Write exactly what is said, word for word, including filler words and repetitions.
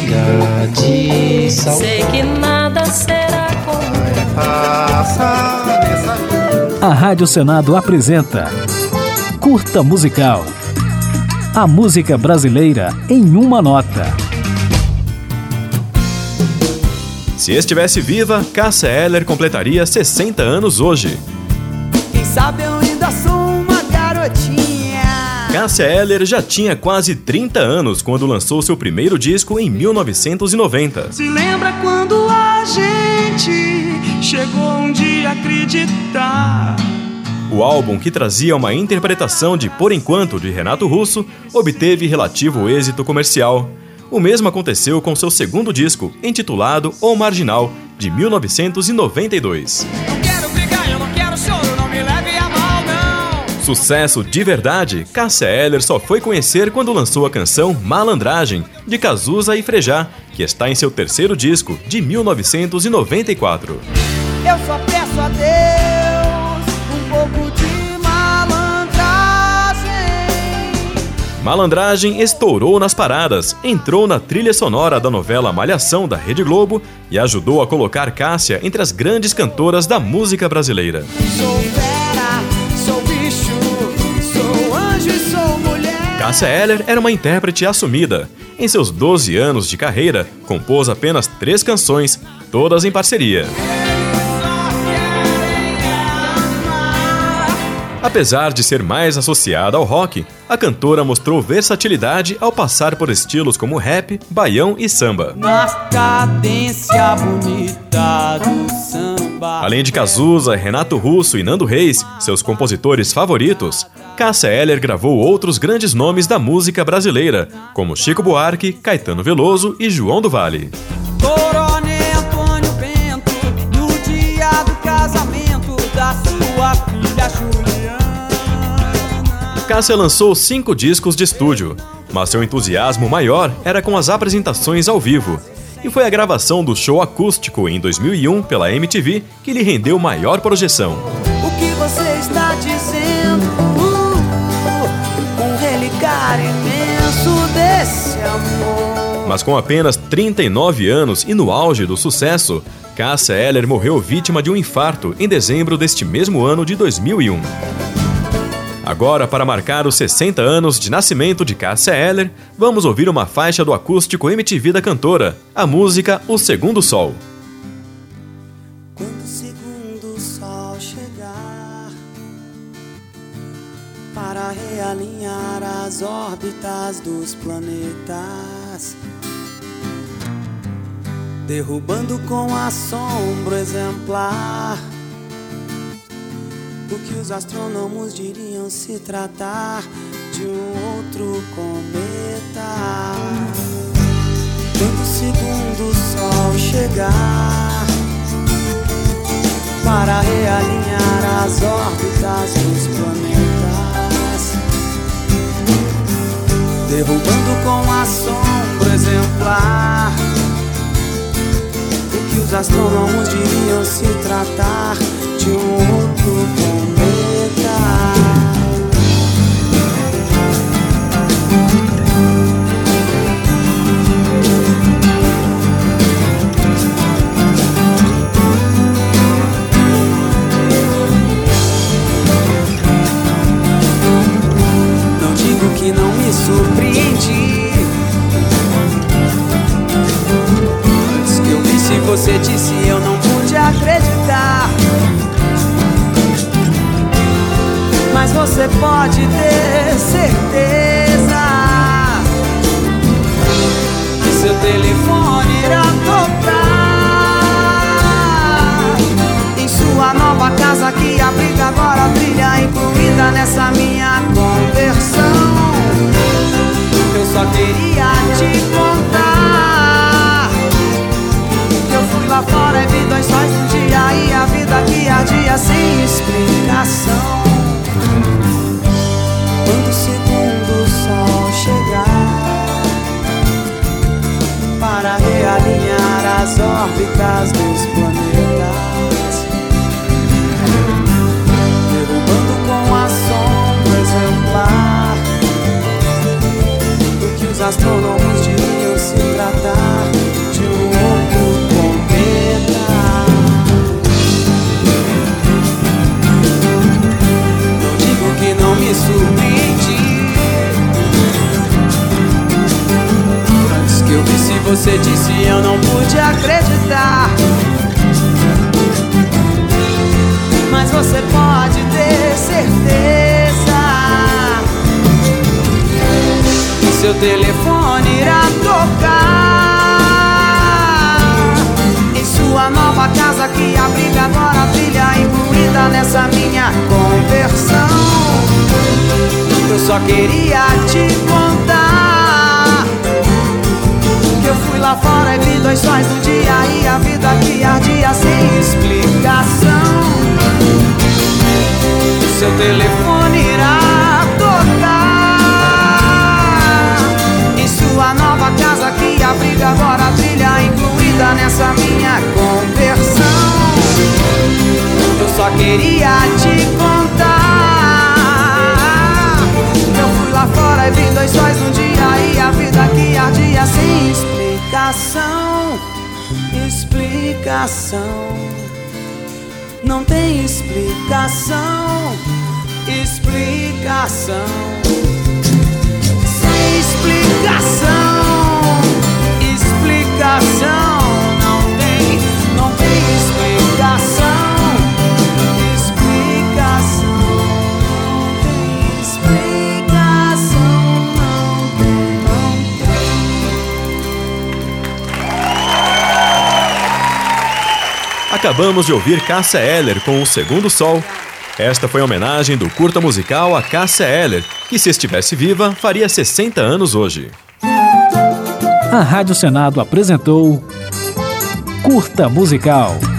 chega de saudade. Sei que nada será como A Rádio Senado apresenta Curta Musical. A música brasileira em uma nota. Se estivesse viva, Cássia Eller completaria sessenta anos hoje. Quem sabe eu ainda sou uma garotinha. Cássia Eller já tinha quase trinta anos quando lançou seu primeiro disco em mil novecentos e noventa. Se lembra quando a gente chegou um dia a acreditar? O álbum, que trazia uma interpretação de Por Enquanto, de Renato Russo, obteve relativo êxito comercial. O mesmo aconteceu com seu segundo disco, intitulado O Marginal, de mil novecentos e noventa e dois. Não quero brigar, eu não quero choro, não me leve a mal, não. Sucesso de verdade, Cássia Eller só foi conhecer quando lançou a canção Malandragem, de Cazuza e Frejá, que está em seu terceiro disco, de mil novecentos e noventa e quatro. Eu só peço a Deus um pouco de malandragem. Malandragem estourou nas paradas, entrou na trilha sonora da novela Malhação da Rede Globo e ajudou a colocar Cássia entre as grandes cantoras da música brasileira. Sou fera, sou bicho, sou anjo e sou mulher. Cássia Eller era uma intérprete assumida. Em seus doze anos de carreira, compôs apenas três canções, todas em parceria. Apesar de ser mais associada ao rock, a cantora mostrou versatilidade ao passar por estilos como rap, baião e samba. Na cadência bonita do samba. Além de Cazuza, Renato Russo e Nando Reis, seus compositores favoritos, Cássia Eller gravou outros grandes nomes da música brasileira, como Chico Buarque, Caetano Veloso e João do Vale. Coronel Antônio Bento, no dia do casamento da sua filha Juliana. Cássia lançou cinco discos de estúdio, mas seu entusiasmo maior era com as apresentações ao vivo. E foi a gravação do show acústico em dois mil e um pela M T V que lhe rendeu maior projeção. O que você está dizendo? Uh, uh, um relicário imenso desse amor. Mas com apenas trinta e nove anos e no auge do sucesso, Cássia Eller morreu vítima de um infarto em dezembro deste mesmo ano de dois mil e um. Agora, para marcar os sessenta anos de nascimento de Cássia Eller, vamos ouvir uma faixa do acústico M T V da cantora, a música O Segundo Sol. Quando o segundo sol chegar para realinhar as órbitas dos planetas, derrubando com assombro exemplar o que os astrônomos diriam se tratar de um outro cometa. Quando o segundo sol chegar para realinhar as órbitas dos planetas, derrubando com assombro exemplar o que os astrônomos diriam se tratar de um outro cometa. Não digo que não me surpreendi. Antes que eu visse você disse, eu não pude acreditar. Mas você pode ter certeza que seu telefone irá tocar em sua nova casa que abriga agora a trilha incluída nessa minha conversão. Eu só queria te contar que eu fui lá fora e vi dois sóis no dia e a vida que ardia sem explicação. Quando o segundo sol chegar para realinhar as órbitas dos planetas, derrubando com assombro exemplar o que os astrônomos diriam se tratar de um outro cometa. Não digo que não me surpreendi. Antes que eu visse você disse eu não pude acreditar. Mas você pode ter certeza, seu telefone irá tocar em sua nova casa que abriga agora a filha incluída nessa minha conversão. Eu só queria te contar que eu fui lá fora e vi dois sóis no dia e a vida que ardia sem explicação. Seu telefone irá tocar em sua nova casa que abriga agora a trilha incluída nessa minha conversão. Eu só queria te contar que eu fui lá fora e vi dois sóis no dia e a vida que ardia sem explicação. Explicação. Não tem explicação. Explicação. Sem explicação. Explicação. Não tem, não tem explicação. Explicação. Não tem explicação. Não tem, não tem. Acabamos de ouvir Cássia Eller com O Segundo Sol. Esta foi a homenagem do curta musical a Cássia Eller, que se estivesse viva, faria sessenta anos hoje. A Rádio Senado apresentou Curta Musical.